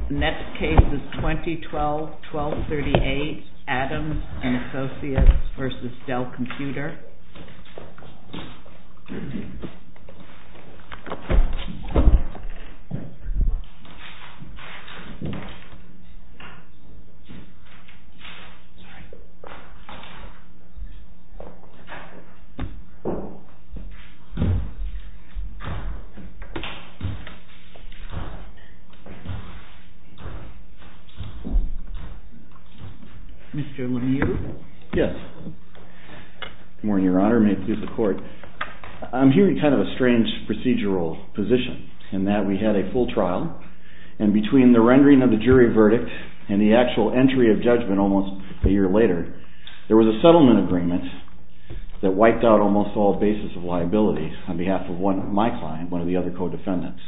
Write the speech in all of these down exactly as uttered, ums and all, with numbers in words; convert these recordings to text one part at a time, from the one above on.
Next case is twenty twelve twelve thirty-eight, Adams and Associates versus Dell Computer. Mister Lemieux? Yes. Good morning, Your Honor. May it please the Court. I'm here in kind of a strange procedural position in that we had a full trial, and between the rendering of the jury verdict and the actual entry of judgment almost a year later, there was a settlement agreement that wiped out almost all basis of liability on behalf of one, my client, one of the other co-defendants.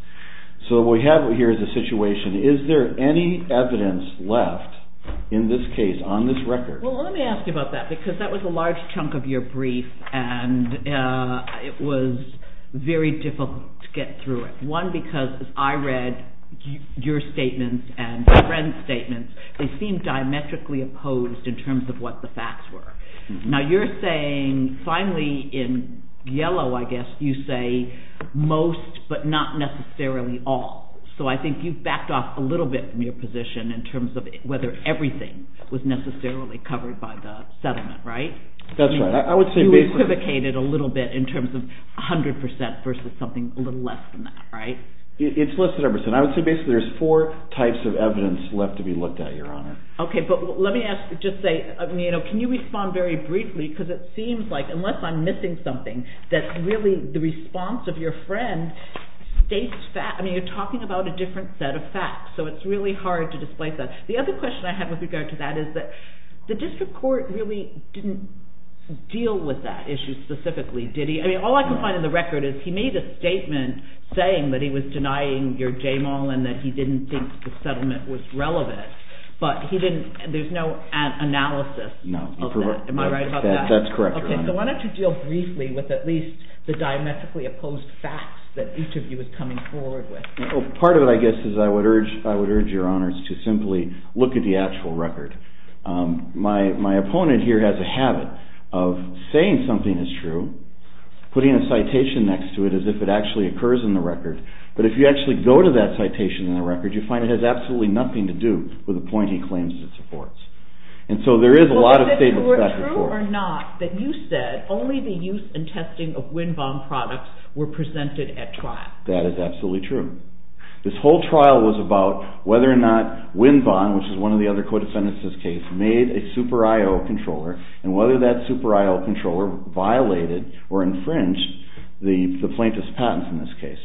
So what we have here is a situation. Is there any evidence left in this case, on this record? Well, let me ask you about that, because that was a large chunk of your brief, and uh, it was very difficult to get through it. One, because as I read your statements and your friend's statements, they seemed diametrically opposed in terms of what the facts were. Mm-hmm. Now, you're saying, finally, in yellow, I guess, you say most, but not necessarily all. So I think you've backed off a little bit from your position in terms of whether everything was necessarily covered by the settlement, right? That's I mean, right. I would say you basically... equivocated a little bit in terms of one hundred percent versus something a little less than that, right? It's less than one hundred percent. I would say basically there's four types of evidence left to be looked at, Your Honor. Okay, but let me ask, just say, I mean, you know, can you respond very briefly? Because it seems like, unless I'm missing something, that really the response of your friend states fact. I mean, you're talking about a different set of facts, so it's really hard to displace that. The other question I have with regard to that is that the district court really didn't deal with that issue specifically, did he? I mean, all I can find in the record is he made a statement saying that he was denying your J M O L and that he didn't think the settlement was relevant, but he didn't. There's no an- analysis no, of that. Am I right about that? that? That's correct. Okay, so why don't you deal briefly with at least the diametrically opposed facts that each of you is coming forward with? Well, part of it, I guess, is I would urge I would urge Your Honors to simply look at the actual record. Um, my my opponent here has a habit of saying something is true, putting a citation next to it as if it actually occurs in the record. But if you actually go to that citation in the record, you find it has absolutely nothing to do with the point he claims it supports. And so there is a well, lot of is statements back and true forth. Or not that you said only the use and testing of Winbom products were presented at trial? That is absolutely true. This whole trial was about whether or not Winbom, which is one of the other co-defendants in this case, made a Super I O controller, and whether that Super I O controller violated or infringed the, the plaintiff's patents in this case.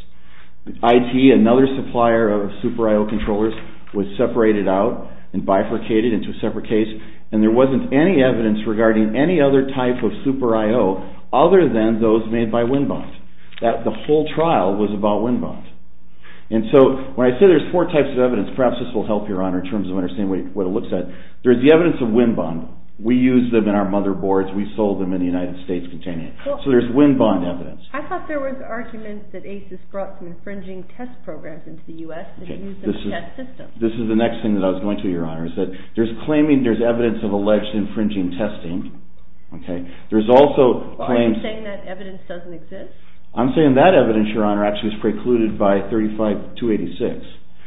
I T, another supplier of Super I O controllers, was separated out and bifurcated into a separate case, and there wasn't any evidence regarding any other type of Super I O other than those made by Winbom. That the whole trial was about Winbom. And so when I say there's four types of evidence, perhaps this will help, Your Honor, in terms of understanding what, what it looks at. There's the evidence of Winbom. We use them in our motherboards. We sold them in the United States containing it. Well, so there's Winbom evidence. I thought there was arguments that ASUS brought some infringing test programs into the U S that okay. used them this to is, test systems. This is the next thing that I was going to, Your Honor, is that there's claiming there's evidence of alleged infringing testing. Okay. There's also well, claims... Are you saying that evidence doesn't exist? I'm saying that evidence, Your Honor, actually is precluded by thirty-five two eighty-six.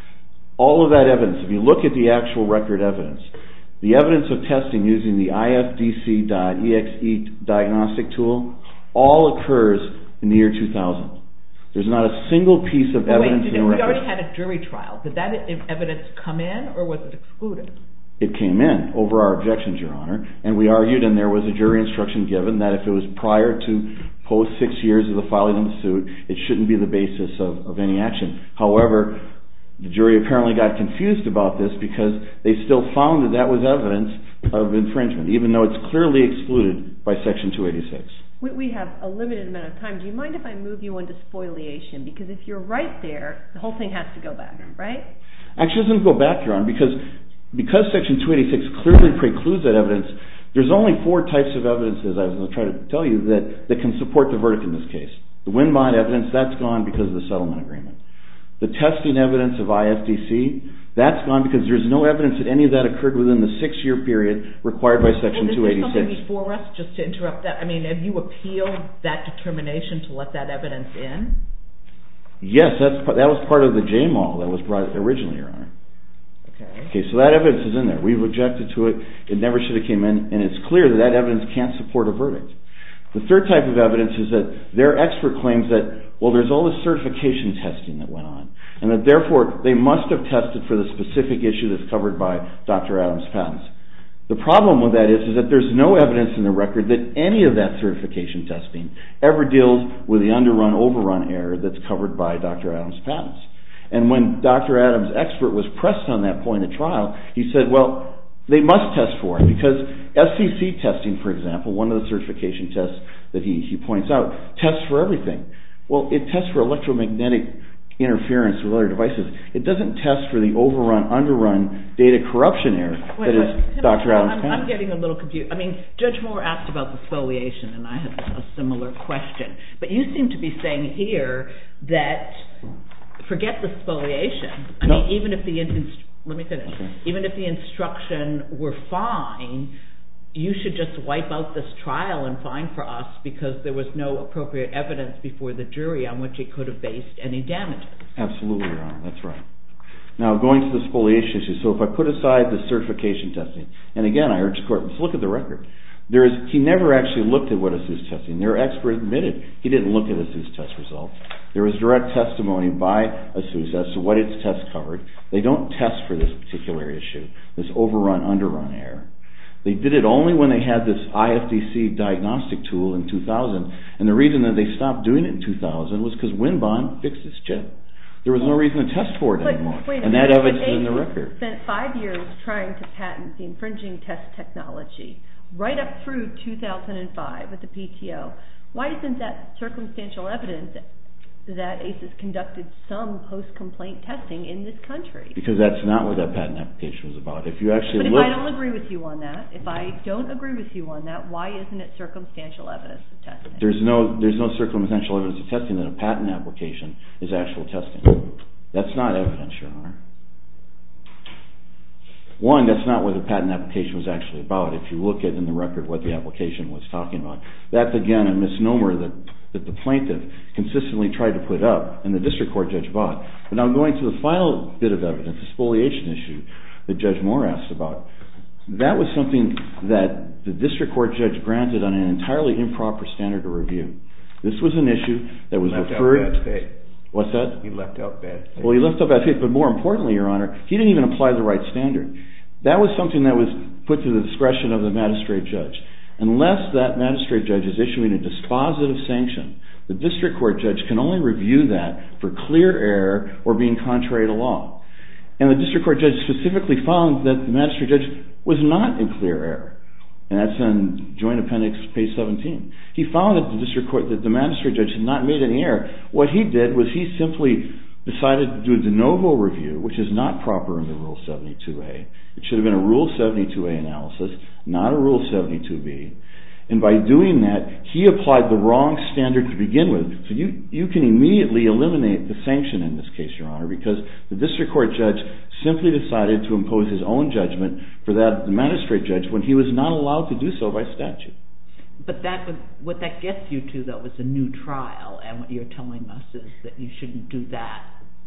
All of that evidence, if you look at the actual record evidence, the evidence of testing using the I F D C dot E X E diagnostic tool all occurs in the year two thousand. There's not a single piece of well, evidence wait, in the we record. We already had a jury trial. Did that evidence come in, or was it excluded? It came in over our objections, Your Honor, and we argued, and there was a jury instruction given, that if it was prior to post six years of the filing of the suit, it shouldn't be the basis of, of any action. However, the jury apparently got confused about this because they still found that that was evidence of infringement, even though it's clearly excluded by Section two eighty-six. We, we have a limited amount of time. Do you mind if I move you on to spoliation? Because if you're right there, the whole thing has to go back, right? Actually, it doesn't go back, Your Honor, because, because Section two eighty-six clearly precludes that evidence. There's only four types of evidence, as I was going to try to tell you, that, that can support the verdict in this case. The Winbom evidence, that's gone because of the settlement agreement. The testing evidence of I F D C, That's gone because there's no evidence that any of that occurred within the six-year period required by Section well, two eighty-six. Is there something before us, just to interrupt that? I mean, have you appealed that determination to let that evidence in? Yes, that's that was part of the J M A L that was brought originally, Your Honor. Okay. Okay, so that evidence is in there. We've objected to it. It never should have came in, and it's clear that that evidence can't support a verdict. The third type of evidence is that their expert claims that, well, there's all this certification testing that went on, and that therefore they must have tested for the specific issue that's covered by Doctor Adams' patents. The problem with that is, is that there's no evidence in the record that any of that certification testing ever deals with the underrun, overrun error that's covered by Doctor Adams' patents. And when Doctor Adams' expert was pressed on that point at trial, he said, well, they must test for it, because S C C testing, for example, one of the certification tests that he, he points out, tests for everything. Well, it tests for electromagnetic interference with other devices. It doesn't test for the overrun, underrun data corruption error wait, that wait. is Doctor Adams' I'm, patent. I'm getting a little confused. I mean, Judge Moore asked about the spoliation, and I had a similar question. But you seem to be saying here that forget the spoliation. I no. mean, even if the inst- let me finish. Okay. Even if the instruction were fine, you should just wipe out this trial and fine for us because there was no appropriate evidence before the jury on which it could have based any damages. Absolutely, Your Honor. That's right. Now, going to the spoliation issue, so if I put aside the certification testing, and again, I urge the court, let's look at the record. There is, he never actually looked at what ASUS testing. Their expert admitted he didn't look at ASUS test results. There was direct testimony by ASUS as to what its tests covered. They don't test for this particular issue, this overrun, underrun error. They did it only when they had this I F D C diagnostic tool in two thousand, and the reason that they stopped doing it in two thousand was because Winbond fixed its chip. There was no reason to test for it but, anymore, wait and that evidence is in the record. Spent five years trying to patent the infringing test technology, right up through two thousand five with the P T O. Why isn't that circumstantial evidence that ASUS conducted some post-complaint testing in this country? Because that's not what that patent application was about. If you actually but if look, I don't agree with you on that, if I don't agree with you on that, why isn't it circumstantial evidence of testing? There's no, there's no circumstantial evidence of testing that a patent application is actual testing. That's not evidence, Your Honor. One, that's not what the patent application was actually about. If you look at in the record what the application was talking about, that's again a misnomer that, that the plaintiff consistently tried to put up and the district court judge bought. But now going to the final bit of evidence, the spoliation issue that Judge Moore asked about, that was something that the district court judge granted on an entirely improper standard of review. This was an issue that was left referred... Out bad faith. What's that? He left out bad faith. Well, he left out bad faith, but more importantly, Your Honor, he didn't even apply the right standard. That was something that was put to the discretion of the magistrate judge. Unless that magistrate judge is issuing a dispositive sanction, the district court judge can only review that for clear error or being contrary to law. And the district court judge specifically found that the magistrate judge was not in clear error. And that's on Joint Appendix page seventeen. He found that the district court, that the magistrate judge had not made any error. What he did was he simply decided to do a de novo review, which is not proper under Rule seventy-two A. It should have been a Rule seventy-two A analysis, not a Rule seventy-two B. And by doing that, he applied the wrong standard to begin with. So you, you can immediately eliminate the sanction in this case, Your Honor, because the district court judge simply decided to impose his own judgment for that the magistrate judge when he was not allowed to do so by statute. But that what that gets you to, though, is a new trial, and what you're telling us is that you shouldn't do that.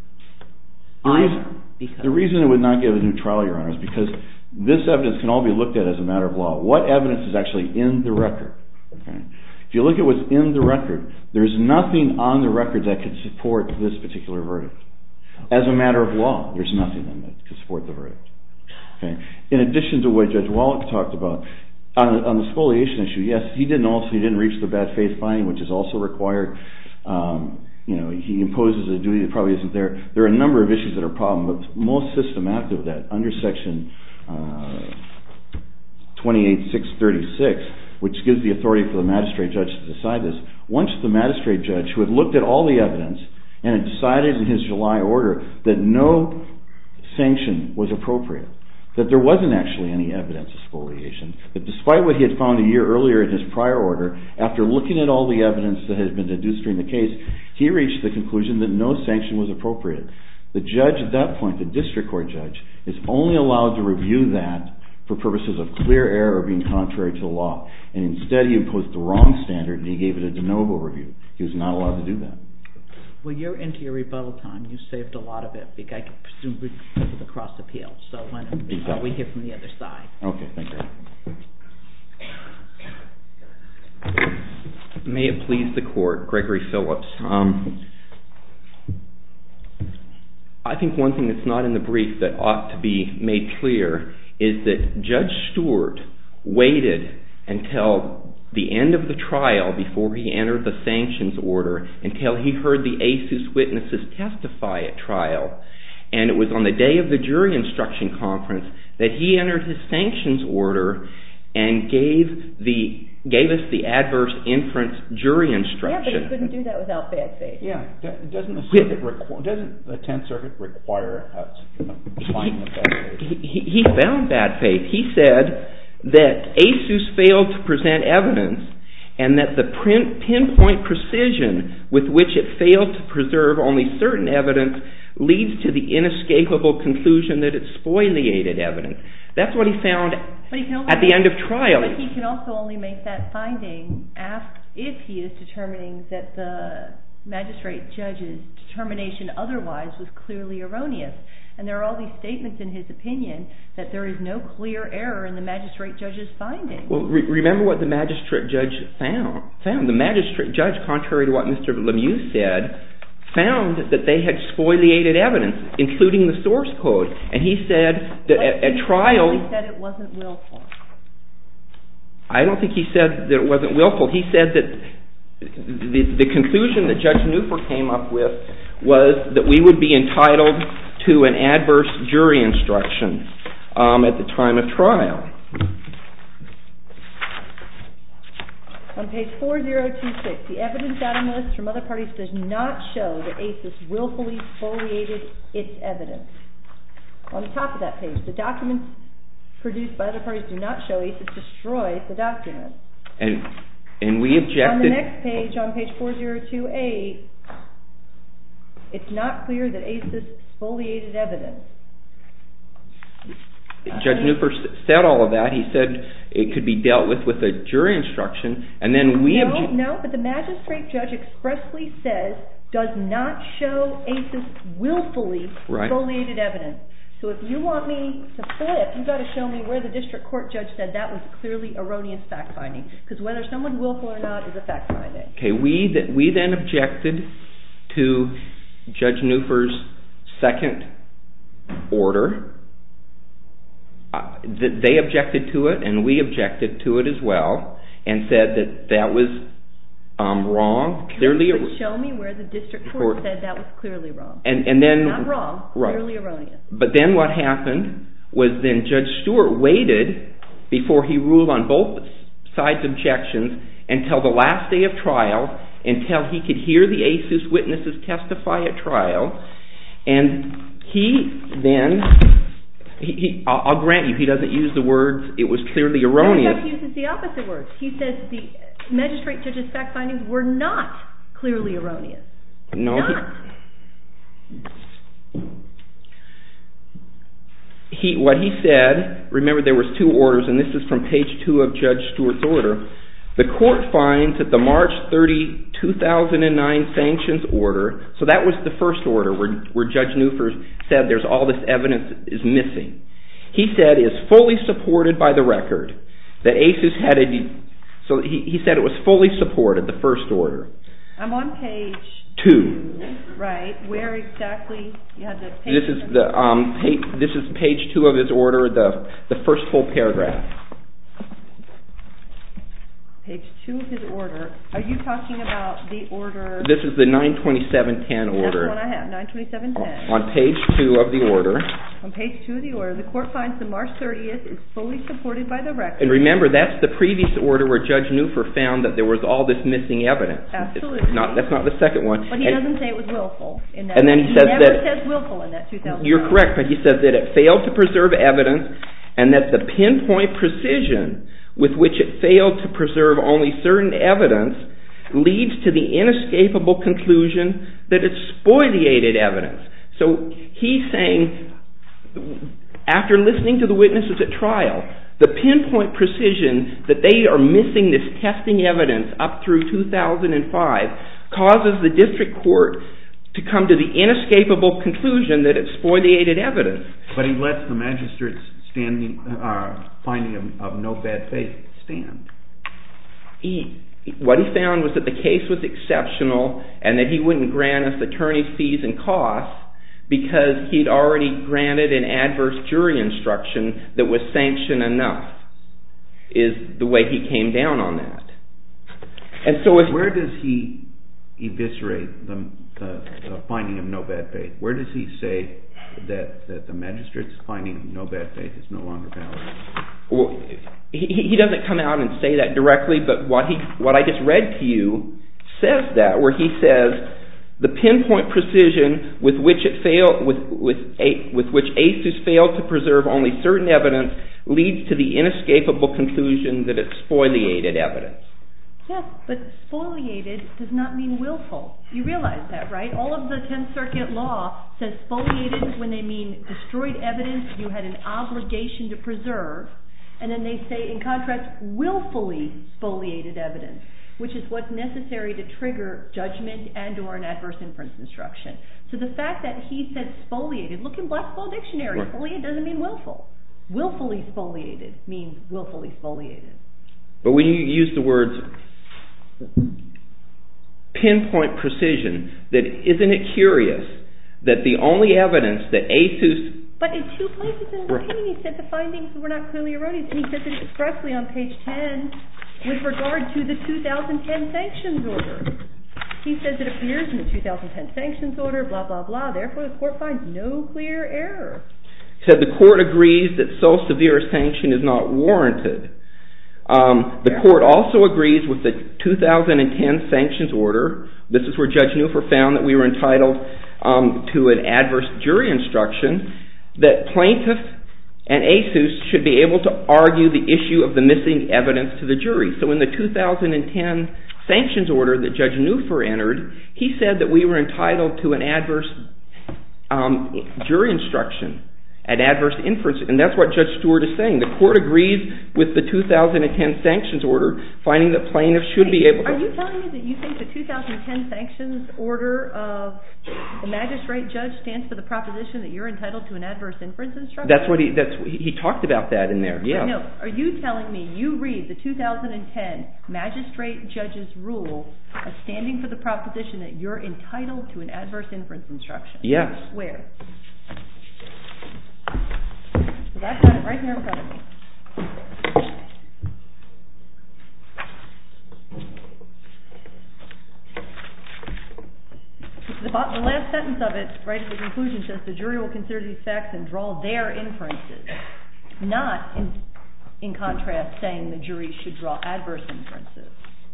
The reason, the reason it would not give a new trial, Your Honor, is because this evidence can all be looked at as a matter of law. What evidence is actually in the record? Okay. If you look at what's in the record, there's nothing on the record that could support this particular verdict. As a matter of law, there's nothing in it that could support the verdict. Okay. In addition to what Judge Wallach talked about, on, on the spoliation issue, yes, he didn't also he didn't reach the bad faith finding, which is also required. Um, you know, he imposes a duty that probably isn't there. There are a number of issues that are a problem, but most systematic of that, under Section uh, twenty-eight six thirty-six, which gives the authority for the magistrate judge to decide this, once the magistrate judge, who had looked at all the evidence and had decided in his July order that no sanction was appropriate, that there wasn't actually any evidence of spoliation, that despite what he had found a year earlier in his prior order, after looking at all the evidence that had been deduced during the case, he reached the conclusion that no sanction was appropriate. The judge at that point, the district court judge, is only allowed to review that for purposes of clear error or being contrary to the law. And instead he imposed the wrong standard and he gave it a de novo review. He was not allowed to do that. Well, you're into your rebuttal time. You saved a lot of it, I can presume, because of the cross appeal. So why don't exactly. we hear from the other side? Okay, thank you. May it please the court, Gregory Phillips. Um, I think one thing that's not in the brief that ought to be made clear is that Judge Stewart waited until the end of the trial before he entered the sanctions order, until he heard the ASUS witnesses testify at trial. And it was on the day of the jury instruction conference that he entered his sanctions order and gave the gave us the adverse inference jury instruction. Yeah, but he couldn't do that without bad faith. Yeah, doesn't the circuit requ- doesn't the Tenth Circuit require a finding of bad faith? He, he found bad faith. He said that ASUS failed to present evidence and that the print, pinpoint precision with which it failed to preserve only certain evidence leads to the inescapable conclusion that it spoliated evidence. That's what he found he at the end of trial. But he can also only make that finding if he is determining that the magistrate judge's determination otherwise was clearly erroneous. And there are all these statements in his opinion that there is no clear error in the magistrate judge's finding. Well, re- remember what the magistrate judge found. Found the magistrate judge, contrary to what Mister Lemieux said, found that they had spoliated evidence, including the source code. And he said that at, at trial... He said it wasn't willful. I don't think he said that it wasn't willful. He said that the, the conclusion that Judge Newford came up with was that we would be entitled to an adverse jury instruction um, at the time of trial. On page four thousand twenty-six, the evidence item list from other parties does not show that ASUS willfully spoliated its evidence. On the top of that page, the documents produced by other parties do not show ASUS destroyed the documents. And and we objected... On the next page, on page four thousand twenty-eight, it's not clear that ASUS spoliated evidence. Judge Newford said all of that. He said it could be dealt with with a jury instruction, and then we... No, obje- no, but the magistrate judge expressly says does not show ASUS willfully right. spoliated evidence. So if you want me to flip, you've got to show me where the district court judge said that was clearly erroneous fact-finding, because whether someone's willful or not is a fact-finding. Okay, we, th- we then objected to Judge Newford's second order. Uh, th- they objected to it, and we objected to it as well, and said that that was um, wrong. Clearly, yes, but show me where the district court, court said that was clearly wrong. And, and then not wrong, right. clearly erroneous. But then what happened was then Judge Stewart waited before he ruled on both sides' objections until the last day of trial, until he could hear the ASUS witnesses testify at trial, and he then... He, he, I'll grant you, he doesn't use the words, it was clearly erroneous. No, he uses the opposite words. He says the magistrate judge's fact findings were not clearly erroneous. No. Not. He, what he said, remember there was two orders, and this is from page two of Judge Stewart's order. The court finds that the March thirtieth, two thousand nine sanctions order, so that was the first order where, where Judge Newford said there's all this evidence is missing. He said is fully supported by the record that ASUS had a, de- so he, he said it was fully supported, the first order. I'm on page two. two. Right, where exactly you have the page? This is the um, page, this is page two of his order, the the first full paragraph. Page two of his order. Are you talking about the order? This is the nine twenty-seven ten order. That's the one I have, nine twenty-seven ten. On page two of the order. On page two of the order, the court finds the March thirtieth is fully supported by the record. And remember, that's the previous order where Judge Newford found that there was all this missing evidence. Absolutely. It's not, that's not the second one. But he and, doesn't say it was willful in that. And then he, he says never that... says willful in that two thousand. You're correct, but he says that it failed to preserve evidence and that the pinpoint precision with which it failed to preserve only certain evidence leads to the inescapable conclusion that it spoliated evidence. So he's saying, after listening to the witnesses at trial, the pinpoint precision that they are missing this testing evidence up through two thousand five causes the district court to come to the inescapable conclusion that it's spoliated evidence. But he lets the magistrate's standing, uh, finding of, of no bad faith stand. He, what he found was that the case was exceptional and that he wouldn't grant us attorney's fees and costs because he'd already granted an adverse jury instruction that was sanction enough, is the way he came down on that. And so if... Where does he eviscerate the, the, the finding of no bad faith? Where does he say that, that the magistrate's finding of no bad faith is no longer valid? Well, he, he doesn't come out and say that directly, but what he what I just read to you says that, where he says the pinpoint precision with which it failed, with with a, with which ASUS failed to preserve only certain evidence leads to the inescapable conclusion that it's spoliated evidence. Yes, but spoliated does not mean willful. You realize that, right? All of the Tenth Circuit law says spoliated when they mean destroyed evidence you had an obligation to preserve, and then they say, in contrast, willfully spoliated evidence, which is what's necessary to trigger judgment and or an adverse inference instruction. So the fact that he said spoliated, look in Black's Law Dictionary, right. Spoliated doesn't mean willful. Willfully spoliated means willfully spoliated. But when you use the words pinpoint precision, that isn't it curious that the only evidence that ASUS... But in two places in the opinion he said the findings were not clearly erroneous, and he says it expressly on page ten with regard to the two thousand ten sanctions order. He says it appears in the two thousand ten sanctions order, blah, blah, blah, therefore the court finds no clear error. He said the court agrees that so severe a sanction is not warranted. Um, the court also agrees with the two thousand ten sanctions order. This is where Judge Neufer found that we were entitled um, to an adverse jury instruction, that plaintiff and ASUS should be able to argue the issue of the missing evidence to the jury. So in the two thousand ten sanctions order that Judge Neufer entered, he said that we were entitled to an adverse um, jury instruction, an adverse inference, and that's what Judge Stewart is saying. The court agrees with the two thousand ten sanctions order, finding that plaintiffs should be able to... Are you telling me that you think the two thousand ten sanctions order of the magistrate judge stands for the proposition that you're entitled to an adverse inference instruction? That's what he, that's, he talked about that in there, yeah. No, are you telling me you read the two thousand ten magistrate judge's rule as standing for the proposition that you're entitled to an adverse inference instruction? Yes. Where? So I've got it right here in front of me. The, the last sentence of it, right at the conclusion, says the jury will consider these facts and draw their inferences. Not, in, in contrast, saying the jury should draw adverse inferences.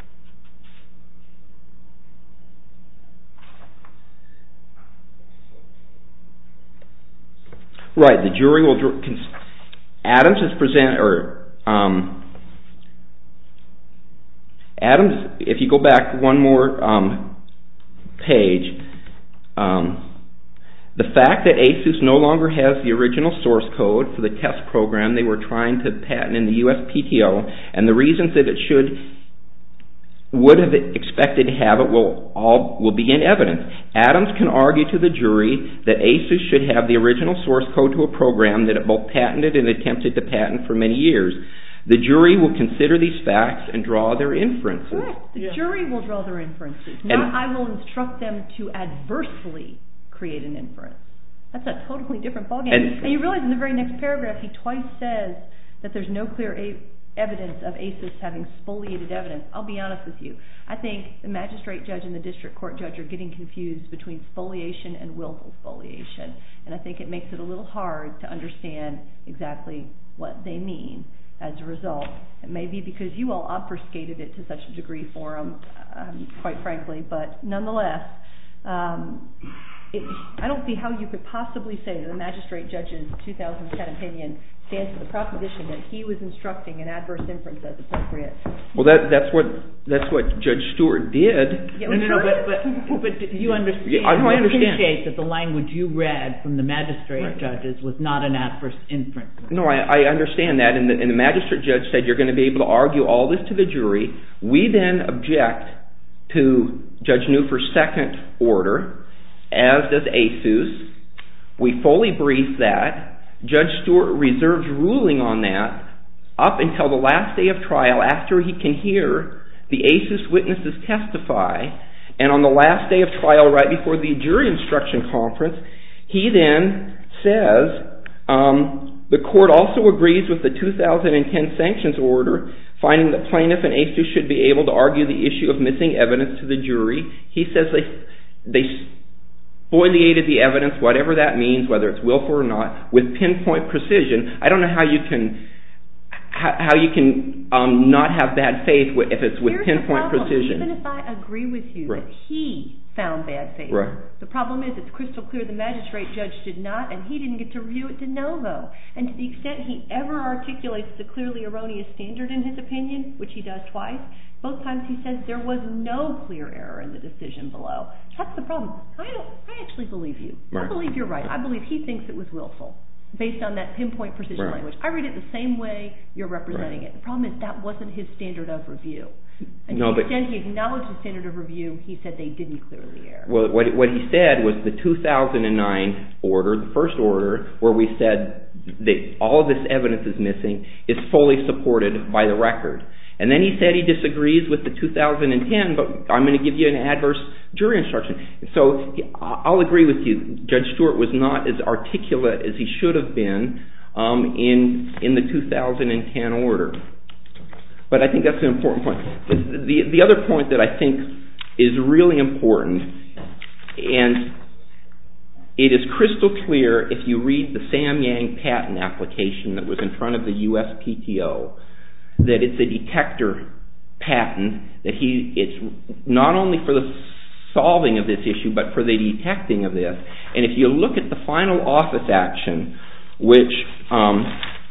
Right, the jury will... Adams has presented... or um, Adams, if you go back one more um, page, um, the fact that ASUS no longer has the original source code for the test program they were trying to patent in the U S P T O, and the reasons that it should... would have expected to have it will all will be in evidence. Adams can argue to the jury that ASUS should have the original source code to a program that it both patented and attempted to patent for many years. The jury will consider these facts and draw their inferences. Correct. The yeah. jury will draw their inferences. And Not I will instruct them to adversely create an inference. That's a totally different ballgame. And, and you realize in the very next paragraph he twice says that there's no clear a evidence of ASUS having spoliated evidence. I'll be honest with you. I think the magistrate judge and the district court judge are getting confused between spoliation and willful spoliation. And I think it makes it a little hard to understand exactly what they mean as a result. It may be because you all obfuscated it to such a degree for them, um, quite frankly, but nonetheless, um, it, I don't see how you could possibly say that the magistrate judge's two thousand ten opinion stands for the proposition that he was instructing an adverse inference as appropriate. Well, that, that's what that's what Judge Stewart did. Yeah, no, no, no, but, but, but you understand, yeah, I, you I understand. appreciate that the language you read from the magistrate right. judges was not an adverse inference. No, I, I understand that, and the, and the magistrate judge said you're going to be able to argue all this to the jury. We then object to Judge Newford's second order, as does ASUS. We fully brief that. Judge Stewart reserves ruling on that up until the last day of trial after he can hear the ASUS witnesses testify, and on the last day of trial right before the jury instruction conference, he then says um, the court also agrees with the two thousand ten sanctions order, finding that plaintiff and ASUS should be able to argue the issue of missing evidence to the jury. He says they they spoliated the evidence, whatever that means, whether it's willful or not, with pinpoint precision. I don't know how you can how, how you can um, not have bad faith if it's with Here's pinpoint the problem. precision. Even if I agree with you right. that he found bad faith, right. the problem is it's crystal clear the magistrate judge did not, and he didn't get to review it de novo. And to the extent he ever articulates the clearly erroneous standard in his opinion, which he does twice, both times he says there was no clear error in the decision below. That's the problem. I don't. I actually believe you. Right. I believe you're right. I believe he thinks it was willful, based on that pinpoint precision right. language. I read it the same way you're representing right. it. The problem is that wasn't his standard of review. And no, to the extent he acknowledged the standard of review, he said they didn't clearly err. Well, what, what he said was the two thousand nine order, the first order, where we said that all of this evidence is missing, is fully supported by the record. And then he said he disagrees with the two thousand ten, but I'm going to give you an adverse jury instruction. So I'll agree with you. Judge Stewart was not as articulate as he should have been um, in in the two thousand ten order. But I think that's an important point. The, the, the other point that I think is really important, and it is crystal clear if you read the Sam Yang patent application that was in front of the U S P T O, that it's a detector patent, that he it's not only for the solving of this issue, but for the detecting of this. And if you look at the final office action, which um,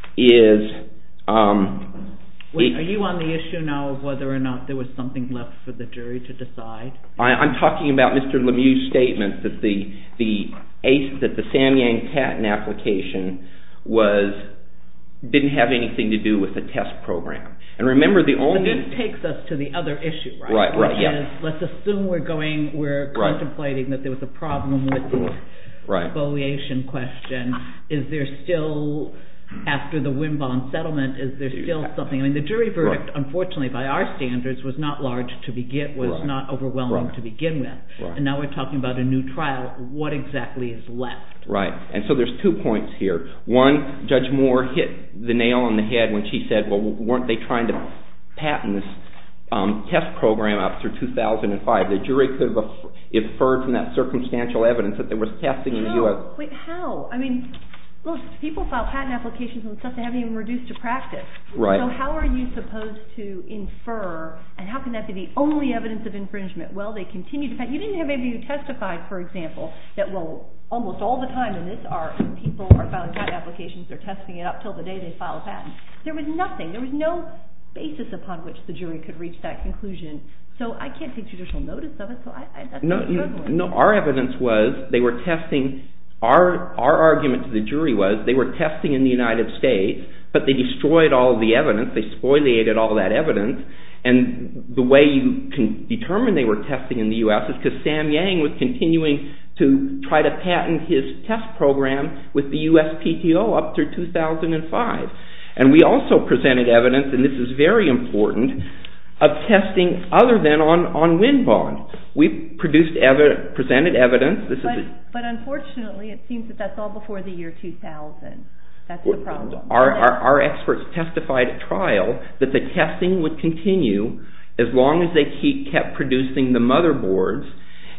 is... Um, Wait, are you on the issue now of whether or not there was something left for the jury to decide? I, I'm talking about Mister Lemieux's statement that the the ACE, that the Sam Yang patent application was didn't have anything to do with the test program. And remember, the only... But this takes us to the other issue, right? Right, right, Which yeah. is, let's assume we're going, we're right. contemplating that there was a problem with the right. spoliation question. Is there still... After the Wimbon settlement, is there still something? I mean, the jury verdict, right. unfortunately, by our standards, was not large to begin, was right. not overwhelming right. to begin with. Right. And now we're talking about a new trial. What exactly is left? Right. And so there's two points here. One, Judge Moore hit the nail on the head when she said, well, weren't they trying to patent this um, test program up through two thousand five? The jury could have inferred from that circumstantial evidence that there was testing how? in the U S Wait, how? I mean... Look, people file patent applications on stuff they haven't even reduced to practice. Right. So how are you supposed to infer, and how can that be the only evidence of infringement? Well, they continue to patent. You didn't have anybody who testified, for example, that, well, almost all the time in this art, when people are filing patent applications, they're testing it up till the day they file a patent. There was nothing. There was no basis upon which the jury could reach that conclusion. So I can't take judicial notice of it, so I, I, that's no, struggling. No, our evidence was they were testing... Our our argument to the jury was they were testing in the United States, but they destroyed all of the evidence. They spoliated all that evidence. And the way you can determine they were testing in the U S is because Sam Yang was continuing to try to patent his test program with the U S P T O up through two thousand five. And we also presented evidence, and this is very important, of testing other than on, on Wimbon. We produced evi- presented evidence. This but, is a, but unfortunately, it seems that that's all before the year two thousand. That's the problem. Our, our, our experts testified at trial that the testing would continue as long as they keep, kept producing the motherboards,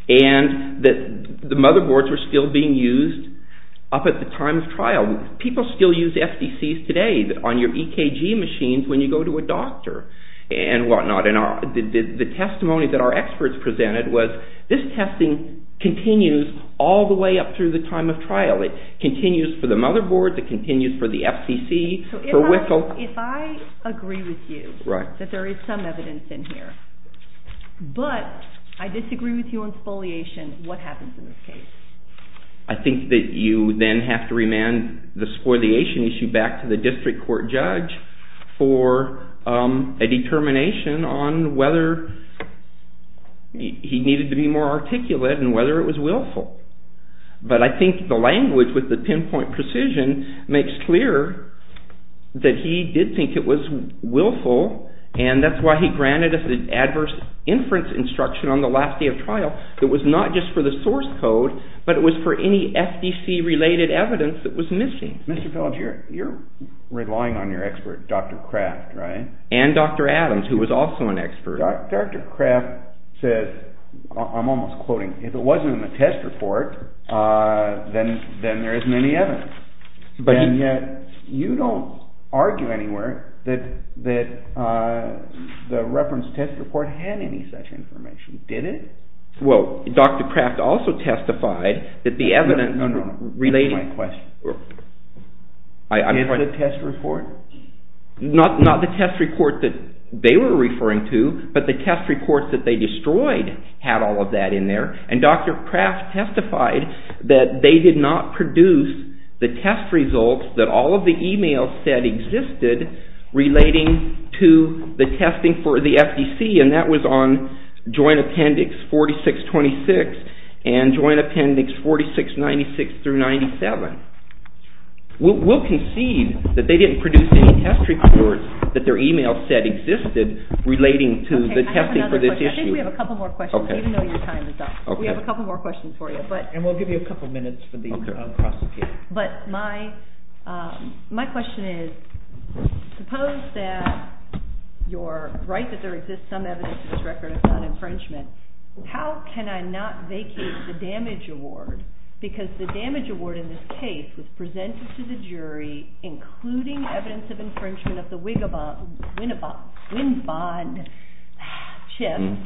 and that the motherboards were still being used up at the time of trial. People still use F D Cs today on your E K G machines when you go to a doctor and whatnot. And our, the, the, the testimony that our experts presented was this testing continues all the way up through the time of trial. It continues for the motherboards, it continues for the F C C, so for I, Whistle. If I agree with you right. that there is some evidence in here, but I disagree with you on spoliation, what happens in this case? I think that you then have to remand the spoliation issue back to the district court judge for um, a determination on whether he needed to be more articulate and whether it was willful. But I think the language with the pinpoint precision makes clear that he did think it was willful, and that's why he granted us an adverse inference instruction on the last day of trial that was not just for the source code, but it was for any F D C-related evidence that was missing. Mister Phillips, you're, you're relying on your expert, Doctor Kraft, right? And Doctor Adams, who was also an expert. Doctor Kraft says, I'm almost quoting, if it wasn't in the test report, uh, then then there isn't any evidence. But and he, yet you don't argue anywhere that that uh, the reference test report had any such information, did it? Well, Doctor Kraft also testified that the evidence no, no, no, no. related. That's my question. I, I'm is trying, the test report? Not not the test report that they were referring to, but the test reports that they destroyed had all of that in there. And Doctor Kraft testified that they did not produce the test results that all of the emails said existed relating to the testing for the F D C, and that was on Joint Appendix forty-six twenty-six and Joint Appendix forty-six ninety-six through ninety-seven. We'll, we'll concede that they didn't produce any test reports that their email said existed relating to okay, the testing for this question. issue. I think we have a couple more questions, okay. even though your time is up. Okay. We have a couple more questions for you, but and we'll give you a couple minutes for the okay. uh, cross appeal. But my um, my question is, suppose that you're right that there exists some evidence in this record of non-infringement. How can I not vacate the damage award? Because the damage award in this case was presented to the jury, including evidence of infringement of the Wigabon, Winabon, Winbond chips, mm.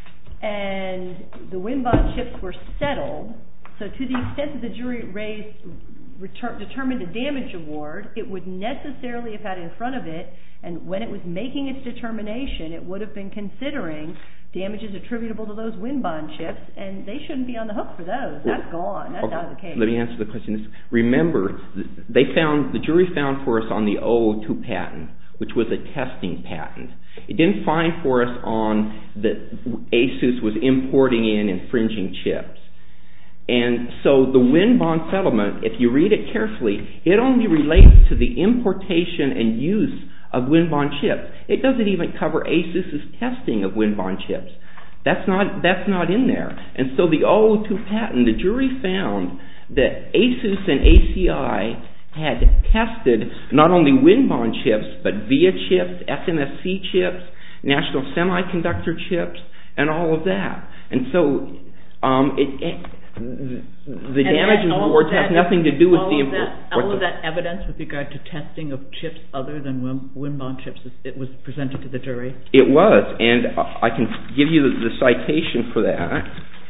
and the Winbond chips were settled. So to the extent that the jury raised, retur- determined a damage award, it would necessarily have had in front of it, and when it was making its determination, it would have been considering damages attributable to those Winbond chips, and they shouldn't be on the hook for those. That's gone. That's okay. out of the case. Let me answer the question. Remember, they found the jury found for us on the oh oh two patent, which was a testing patent. It didn't find for us on that ASUS was importing in infringing chips. And so the Winbond settlement, if you read it carefully, it only relates to the importation and use of Winbond chips. It doesn't even cover ASUS's testing of Winbond chips. That's not that's not in there. And so the oh oh two patent, the jury found that ASUS and A C I had tested not only Winbond chips, but VIA chips, S M S C chips, National Semiconductor chips, and all of that. And so um, it, it the and damages award has nothing to do with all the of that, all of that evidence with regard to testing of chips other than Win, Winbond chips. It was presented to the jury. It was, and I can give you the, the citation for that.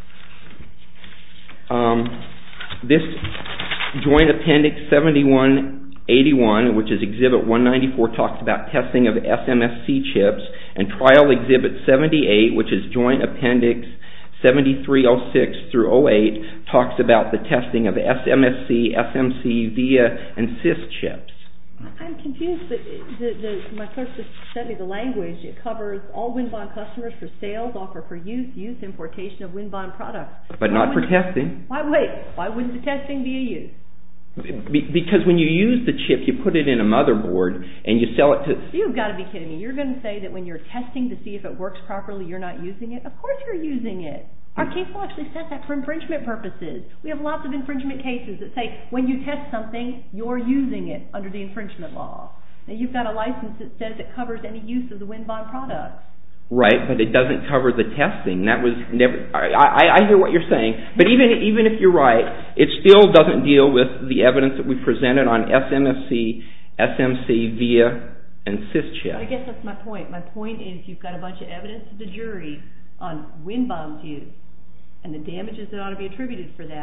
Um, this Joint Appendix seventy-one eighty-one, which is Exhibit one ninety-four, talks about testing of S M S C chips, and Trial Exhibit seventy-eight, which is Joint Appendix seventy-three oh six through oh eight, talks about the testing of S M S C, S M C, VIA, and C I S chips. I'm confused. The, the, the, my clerk just sent me the language. It covers all Winbond customers for sales, offer for use, use, importation of Winbond products. But why not for testing. Why wait? Why wouldn't the testing be a use? Be, because when you use the chip, you put it in a motherboard and you sell it to... You've got to be kidding me. You're going to say that when you're testing to see if it works properly, you're not using it? Of course you're using it. Our case law actually says that for infringement purposes. We have lots of infringement cases that say when you test something, you're using it under the infringement law. Now you've got a license that says it covers any use of the Winbond products. Right, but it doesn't cover the testing. That was never. I, I, I hear what you're saying, but even even if you're right, it still doesn't deal with the evidence that we presented on S M S C, S M C, VIA, and C I S chip. I guess that's my point. My point is you've got a bunch of evidence to the jury on Winbond's use and the damages that ought to be attributed for that.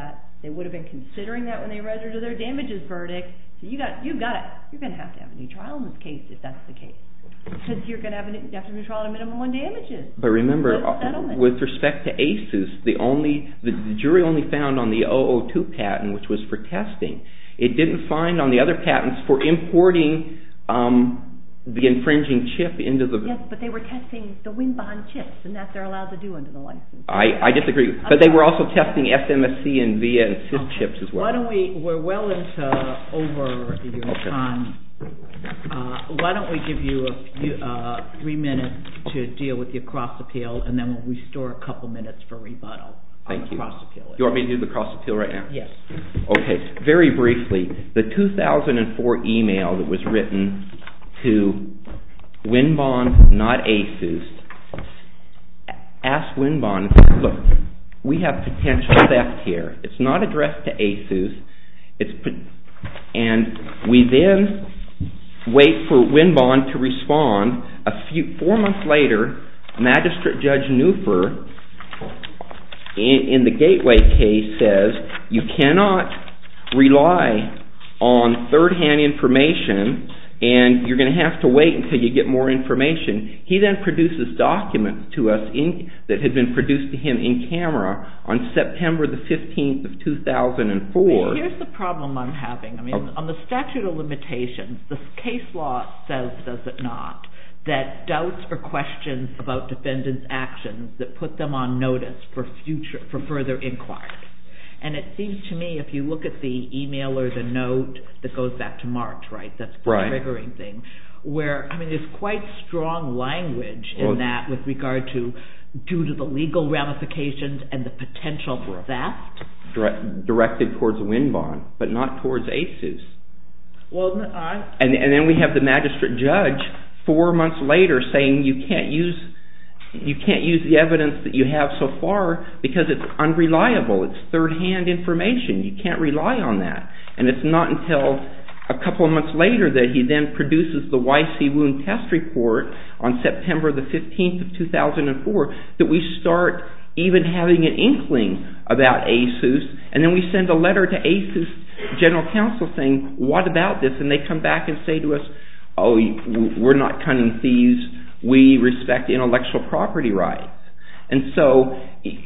They would have been considering that when they rendered their damages verdict. So you got, you got it. You're going to have to have a new trial in this case if that's the case, because you're going to have a, you have to new trial at a minimum on damages. But remember, with respect to ASUS, the only the, the jury only found on the double oh two patent, which was for testing. It didn't find on the other patents for importing um, the infringing chip into the... Yes, but they were testing the WinBond chips, and that they're allowed to do under the license. I, I disagree. But they were also testing S M S C and VIA and C I S okay. chips as well. Why don't we, we're well into over your okay. time. Uh, why don't we give you a few, uh, three minutes to deal with your cross appeal, and then we'll restore a couple minutes for rebuttal. Thank you. Cross appeal. You want me to do the cross appeal right now? Yes. Okay. Very briefly, the two thousand four email that was written to WinBond, not ASUS, asked WinBond, look, we have potential theft here. It's not addressed to ASUS. It's and we then wait for WinBond to respond. A few four months later, Magistrate Judge Neufer in, in the Gateway case says you cannot rely on third-hand information, and you're going to have to wait until you get more information. He then produces documents to us in, that had been produced to him in camera on September the fifteenth of two thousand four. Here's the problem I'm having. I mean, okay. on the statute of limitations, the case law says, does it not, that doubts or questions about defendants' actions that put them on notice for future for further inquiry. And it seems to me, if you look at the email or the note that goes back to March, right, that's the right. triggering thing, where, I mean, there's quite strong language in well, that with regard to due to the legal ramifications and the potential for theft. Direct, directed towards WinBond, but not towards ASUS. Well, I... And, and then we have the magistrate judge four months later saying you can't use... You can't use the evidence that you have so far because it's unreliable. It's third-hand information. You can't rely on that. And it's not until a couple of months later that he then produces the Y C wound test report on September the fifteenth of two thousand four that we start even having an inkling about ASUS. And then we send a letter to ASUS General Counsel saying, what about this? And they come back and say to us, oh, we're not cunning thieves. We respect intellectual property rights. And so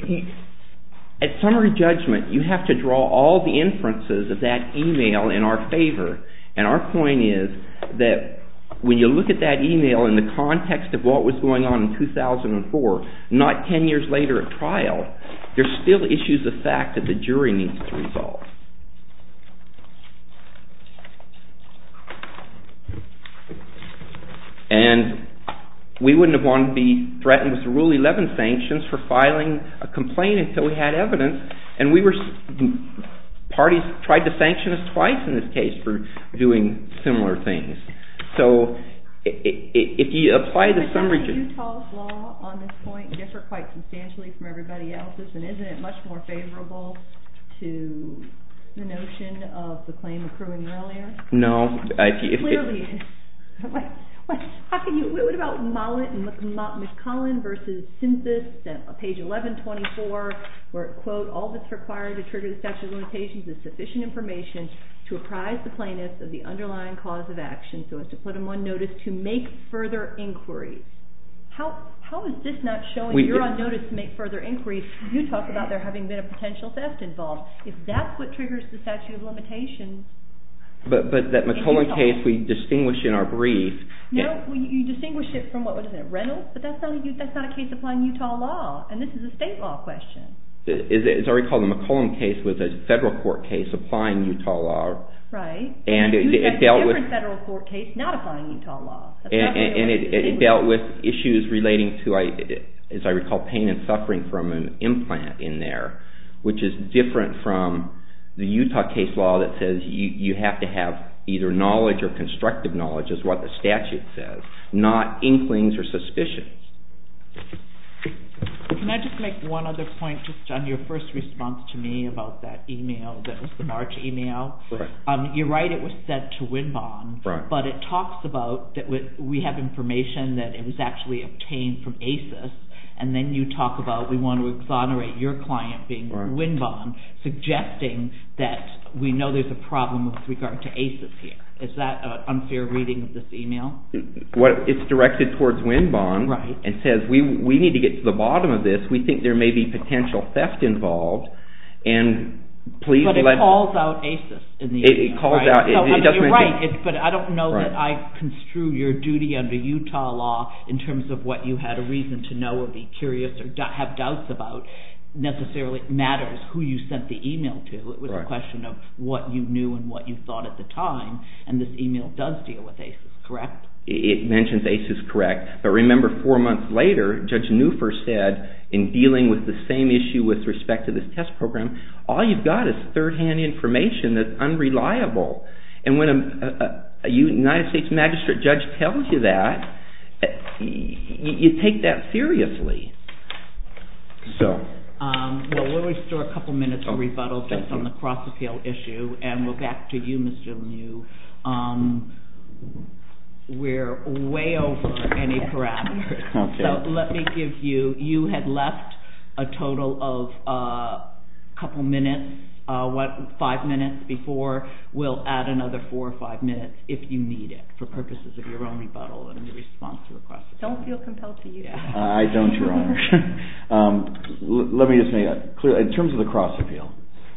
at summary judgment, you have to draw all the inferences of that email in our favor. And our point is that when you look at that email in the context of what was going on in two thousand four, not ten years later at trial, there's still issues of fact that the jury needs to resolve. And we wouldn't have wanted to be threatened with Rule eleven sanctions for filing a complaint until we had evidence. And we were, parties tried to sanction us twice in this case for doing similar things. So if you apply the summary... Does Utah's law on this point differ quite substantially from everybody else's? And isn't it much more favorable to the notion of the claim accruing earlier? No. If you, if, Clearly it is. What, how can you, what about Mullen and McCullen versus Synthesis at page eleven twenty-four, where, quote, all that's required to trigger the statute of limitations is sufficient information to apprise the plaintiffs of the underlying cause of action so as to put them on notice to make further inquiries. How how is this not showing we, you're on notice to make further inquiries? You talk about there having been a potential theft involved. If that's what triggers the statute of limitations... But but that McCullen case we distinguish in our brief. No, well, you distinguish it from what, what is it, Reynolds? But that's not a that's not a case applying Utah law, and this is a state law question. As, as I recall, the McCullen case was a federal court case applying Utah law. Right. And, and it, it, it dealt with a different federal court case not applying Utah law. That's and and, and it, it dealt with issues relating to, I, as I recall, pain and suffering from an implant in there, which is different from the Utah case law that says you, you have to have either knowledge or constructive knowledge is what the statute says, not inklings or suspicions. Can I just make one other point just on your first response to me about that email that was the March email? Right. Um, you're right, it was sent to WinBond, right. But it talks about that we have information that it was actually obtained from ASUS, and then you talk about we want to exonerate your client being right. Winbon, suggesting that we know there's a problem with regard to ACES here. Is that an unfair reading of this email? What it's directed towards Winbon, right. and says we we need to get to the bottom of this. We think there may be potential theft involved, and please but it let calls out ACES in the it, email, it calls right? out. So, It, it I mean, does you're mention, right, it, but I don't know right. that I construe your duty under Utah law in terms of what you had a reason to know or be curious or do, have doubts about. Necessarily matters who you sent the email to. It was right. a question of what you knew and what you thought at the time, and this email does deal with ACES, correct? It mentions ACES, correct, but remember four months later, Judge Newfer said in dealing with the same issue with respect to this test program, all you've got is third-hand information that's unreliable. And when a, a, a United States magistrate judge tells you that, you, you take that seriously. So... Um, well, we'll restore a couple minutes for oh, rebuttal just on the cross-appeal issue, and we're back to you, Mister Lemieux. Um, we're way over any parameters. Okay. So let me give you, you had left a total of a uh, couple minutes, uh, what, five minutes before. We'll add another four or five minutes if you need it for purposes of your own rebuttal and your response to the cross-appeal. Don't feel compelled to use yeah. it. Uh, I don't, Your Honor. um, l- let me just make it clear. In terms of the cross-appeal,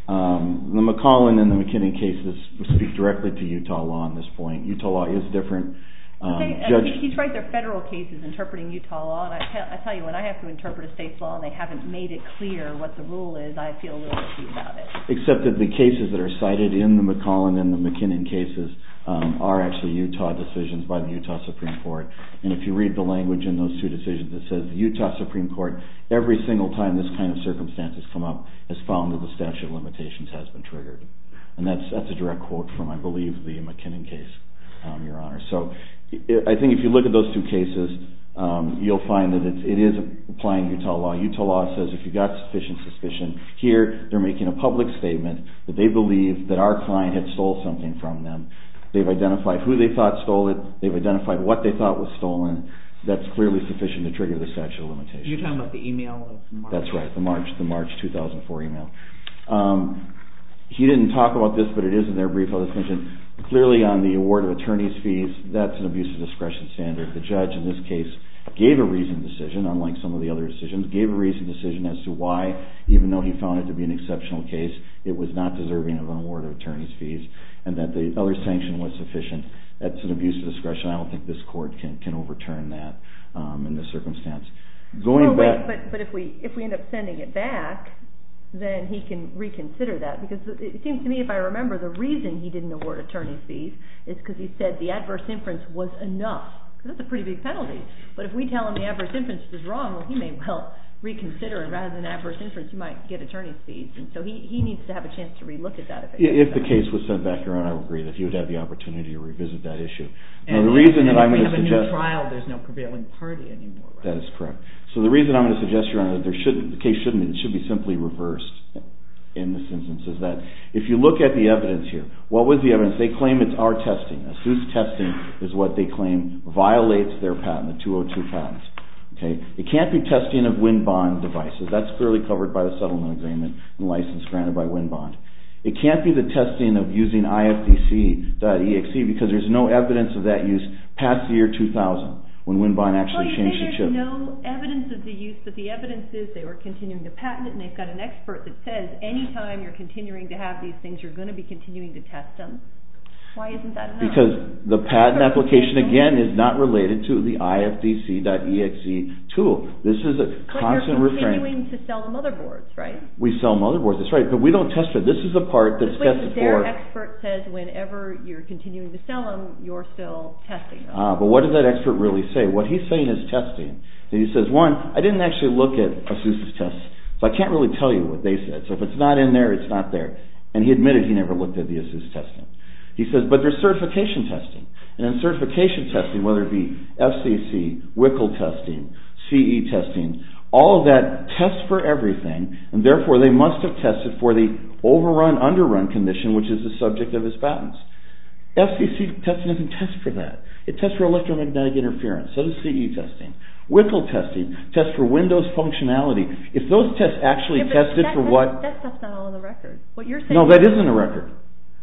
um, the McCollin and the McKinnon cases speak directly to Utah law on this point. Utah law is different. Um, okay, Judge, he's right, they're federal cases interpreting Utah law, and I, tell, I tell you, when I have to interpret a state's law and they haven't made it clear what the rule is, I feel a little iffy about it. Except that the cases that are cited in the McCollin and the McKinnon cases um, are actually Utah decisions by the Utah Supreme Court. And if you read the language in those two decisions, it says the Utah Supreme Court, every single time this kind of circumstances come up, has found that the statute of limitations has been triggered. And that's that's a direct quote from, I believe, the McKinnon case, um, Your Honor. So I think if you look at those two cases, um, you'll find that it's, it is applying Utah law. Utah law says if you've got sufficient suspicion, here they're making a public statement that they believe that our client had stole something from them. They've identified who they thought stole it. They've identified what they thought was stolen. That's clearly sufficient to trigger the statute of limitations. You're talking about the email of March. That's right, the March, the March two thousand four email. Um, he didn't talk about this, but it is in their brief. I'll just mention clearly on the award of attorney's fees, that's an abuse of discretion standard. The judge in this case gave a reasoned decision, unlike some of the other decisions, gave a reasoned decision as to why, even though he found it to be an exceptional case, it was not deserving of an award of attorney's fees, and that the other sanction was sufficient. That's an abuse of discretion. I don't think this court can, can overturn that um, in this circumstance. Going well, back, wait, but, but if we if we end up sending it back, then he can reconsider that, because it seems to me, if I remember, the reason he didn't award attorney's fees is because he said the adverse inference was enough, because that's a pretty big penalty. But if we tell him the adverse inference is wrong, well, he may well reconsider it. Rather than adverse inference, you might get attorney's fees, and so he, he needs to have a chance to relook at that. If, it if the case was sent back around, I would agree that he would have the opportunity to revisit that issue. And now, the reason that I'm going to suggest... suggest... If we have a new trial, there's no prevailing party anymore, right? That is correct. So the reason I'm going to suggest, Your Honor, that there shouldn't, the case shouldn't be, it should be simply reversed in this instance, is that if you look at the evidence here, what was the evidence? They claim it's our testing. ASUS testing is what they claim violates their patent, the two oh two patents. Okay? It can't be testing of Winbond devices. That's clearly covered by the settlement agreement and license granted by Winbond. It can't be the testing of using I F D C dot E X E because there's no evidence of that use past the year two thousand when Winbond actually well, changed the chip. There's no evidence of the use, but the evidence is they were continuing to patent it, and they've got an expert that says anytime you're continuing to have these things, you're going to be continuing to test them. Why isn't that enough? Because the patent application, again, is not related to the I F D C dot E X E tool. This is a constant refrain. But you're continuing to sell the motherboards, right? We sell motherboards, that's right, but we don't test it. This is the part that's Wait, tested their for... expert says whenever you're continuing to sell them, you're still testing them. Ah, but what does that expert really say? What he's saying is testing. And he says, one, I didn't actually look at ASUS's tests, so I can't really tell you what they said. So if it's not in there, it's not there. And he admitted he never looked at the ASUS testing. He says, but there's certification testing. And in certification testing, whether it be F C C, W C L testing, C E testing, all of that tests for everything, and therefore they must have tested for the overrun, underrun condition, which is the subject of his patents. F C C testing doesn't test for that. It tests for electromagnetic interference. So does C E testing. Whipple testing tests for Windows functionality. If those tests actually yeah, tested that, for that, what... That stuff's not all on the record. What you're saying... No, that isn't a record.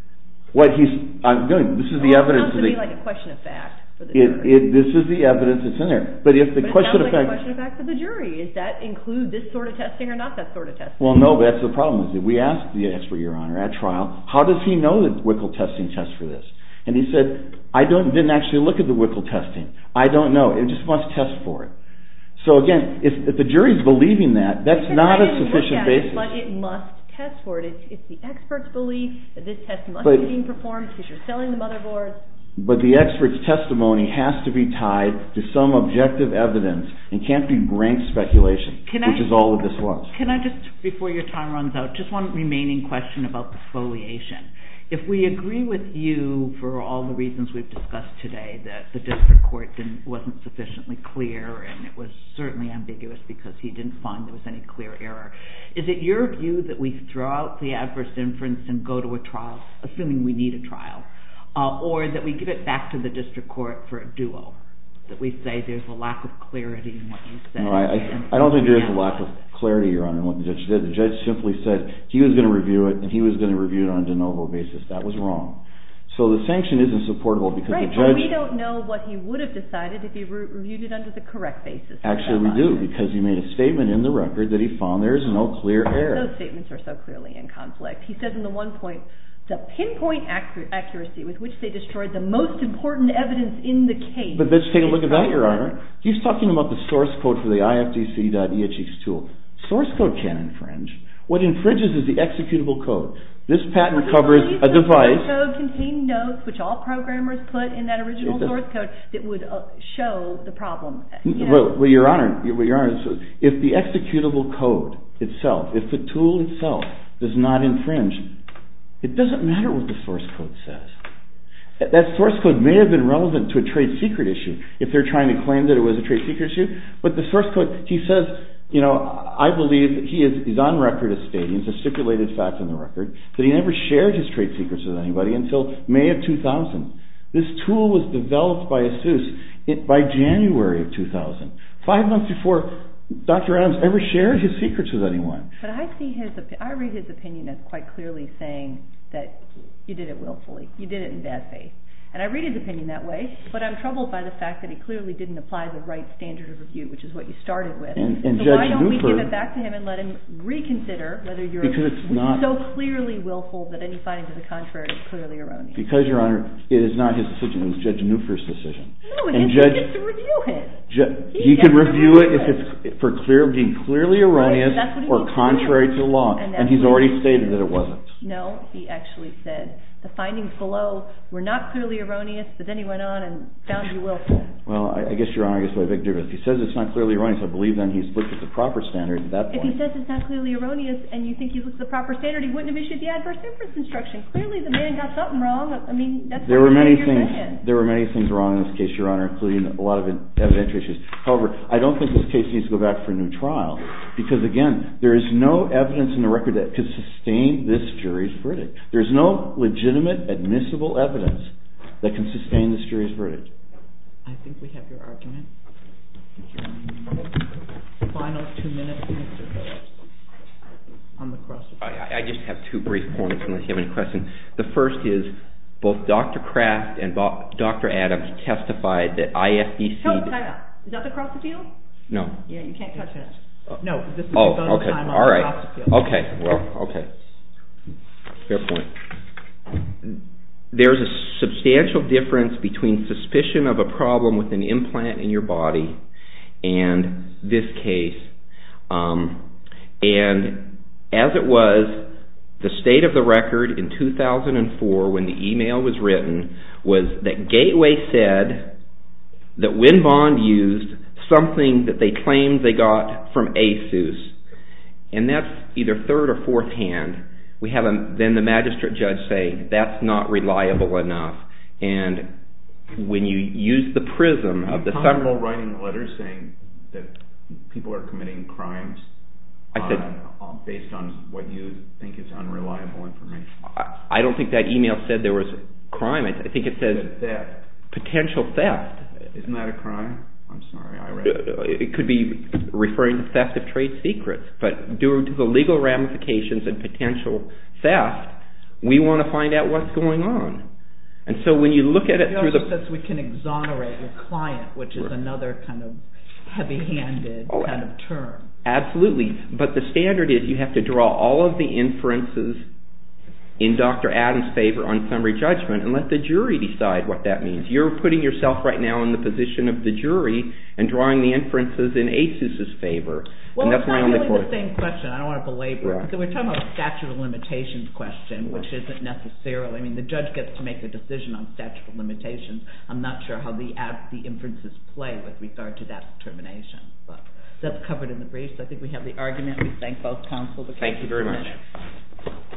What he's... I'm doing... This is the well, evidence... It sounds to me like a question of fact for the it, jury. It, this is the evidence that's in there. But if the but question it sounds of like fact... a question of fact for the jury. Does that include this sort of testing or not that sort of testing? Well, no, but that's the problem. Is that we asked the expert, Your Honor, at trial, how does he know that Whipple testing tests for this? And he said, I don't, didn't actually look at the Whipple testing. I don't know. It just must test for it. So again, if, if the jury's believing that, that's not a sufficient basis. It, but it must test for it. It's, it's the expert's belief that this test must but, be being performed because you're selling the motherboards. But the expert's testimony has to be tied to some objective evidence and can't be rank speculation, can which I, is all that this was. Can I just, before your time runs out, just one remaining question about the spoliation. If we agree with you for all the reasons we've discussed today that the district court didn't, wasn't sufficiently clear and it was certainly ambiguous because he didn't find there was any clear error, is it your view that we throw out the adverse inference and go to a trial, assuming we need a trial, uh, or that we give it back to the district court for a duo? That we say there's a lack of clarity in what you said. No, I, I, I don't think there is a lack of clarity, Your Honor, in what the judge did. The judge simply said he was going to review it and he was going to review it on a de novo basis. That was wrong. So the sanction isn't supportable because right, the judge... Right, but we don't know what he would have decided if he re- reviewed it under the correct basis. Actually, we do, because he made a statement in the record that he found there is no clear error. Those statements are so clearly in conflict. He says in the one point, the pinpoint accur- accuracy with which they destroyed the most important evidence in the case. But let's take a look at that, Your Honor. He's talking about the source code for the I F D C dot E H X tool. Source code can't infringe. What infringes is the executable code. This patent well, covers a device... The source code contained notes, which all programmers put in that original source code, that would uh, show the problem. You know? Well, well, Your Honor, Your Honor, if the executable code itself, if the tool itself does not infringe, it doesn't matter what the source code says. That source code may have been relevant to a trade secret issue if they're trying to claim that it was a trade secret issue, but the source code, he says, you know, I believe he is he's on record as stating, it's a stipulated fact in the record, that he never shared his trade secrets with anybody until May of two thousand. This tool was developed by ASUS by January of two thousand, five months before Doctor Adams ever shared his secrets with anyone. But I see his, I read his opinion as quite clearly saying that you did it willfully, you did it in bad faith. And I read his opinion that way, but I'm troubled by the fact that he clearly didn't apply the right standard of review, which is what you started with. And, and so Judge why don't Newford, we give it back to him and let him reconsider whether you're not, so clearly willful that any finding to the contrary is clearly erroneous? Because, Your Honor, it is not his decision, it was Judge Newford's decision. No, and he Judge, gets to review it. Ju- he he can review it, it if it's for clear, being clearly erroneous right, or contrary to, to the law, and, and he's already stated that it wasn't. No, he actually said the findings below were not clearly erroneous, but then he went on and found you willful. Well, I, I guess, Your Honor, I guess what I beg to differ. If he says it's not clearly erroneous, I believe then he's looked at the proper standard at that point. If he says it's not clearly erroneous and you think he looked at the proper standard, he wouldn't have issued the adverse inference instruction. Clearly the man got something wrong. I mean, that's there were many you're things. saying. There were many things wrong in this case, Your Honor, including a lot of evidentiary issues. However, I don't think this case needs to go back for a new trial because, again, there is no evidence in the record that could sustain this jury's verdict. There's no legitimate, admissible evidence that can sustain this jury's verdict. I think we have your argument. Final two minutes, Mister Phillips, on the cross. I, I just have two brief points unless you have any questions. The first is both Doctor Kraft and Doctor Adams testified that I F D C... No, time out. Is that the cross appeal? No. Yeah, you can't touch that. Uh, no, this is oh, the bonus okay. time on All the right. cross appeal. Okay, well, okay. Fair point. There's a substantial difference between suspicion of a problem with an implant in your body and this case. Um, and as it was, the state of the record in two thousand four when the email was written was that Gateway said that WinBond used something that they claimed they got from ASUS. And that's either third or fourth hand. We have a, then the magistrate judge saying that's not reliable enough. And when you use the prism of the comfortable writing letters saying that people are committing crimes I said, uh, based on what you think is unreliable information. I, I don't think that email said there was crime. I, I think it says theft. Potential theft. Isn't that a crime? I'm sorry, I read it. It could be referring to theft of trade secrets, but due to the legal ramifications and potential theft, we want to find out what's going on. And so when you look at it it through also the... says we can exonerate your client, which is right. another kind of heavy-handed oh, kind of term. Absolutely, but the standard is you have to draw all of the inferences in Doctor Adams' favor on summary judgment and let the jury decide what that means. You're putting yourself right now in the position of the jury and drawing the inferences in ASUS's favor. Well, and that's it's not my only really point. the same question. I don't want to belabor right. it. Because we're talking about a statute of limitations question, which isn't necessarily, I mean, the judge gets to make a decision on statute of limitations. I'm not sure how the ad, the inferences play with regard to that determination. But that's covered in the briefs. I think we have the argument. We thank both counsel. Thank you very much.